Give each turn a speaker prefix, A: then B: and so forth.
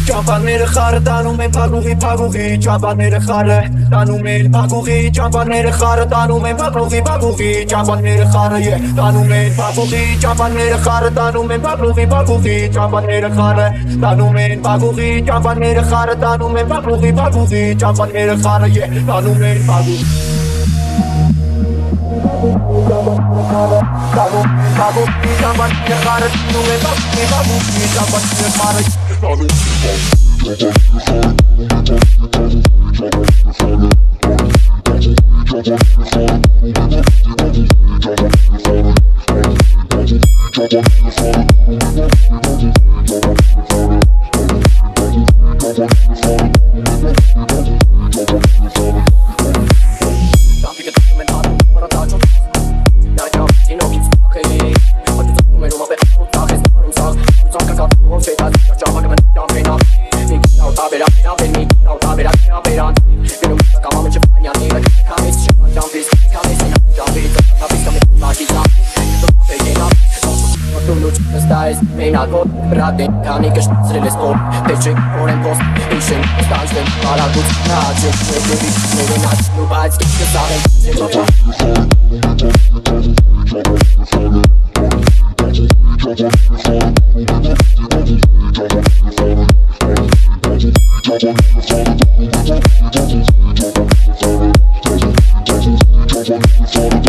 A: Ճամփաները խարը տանում են փակուղի փակուղի Ճամփաները խարը տանում են փակուղի Ճամփաները խարը տանում են փակուղի փակուղի Ճամփաները խարը տանում են փակուղի Ճամփաները խարը տանում են փակուղի փակուղի Ճամփաները խարը տանում են փակուղի Ճամփաները խարը տանում են փակուղի փակուղի Ճամփաները խարը տանում են փակուղի Մենագոտ բրադեն քանի կշտացրել է սպորտ Դեչեք օրեն պոստ Իշեն ստանցեն հարագուց Հաճեք ներդևից ներենաց ու բայց կիցքը սաղեն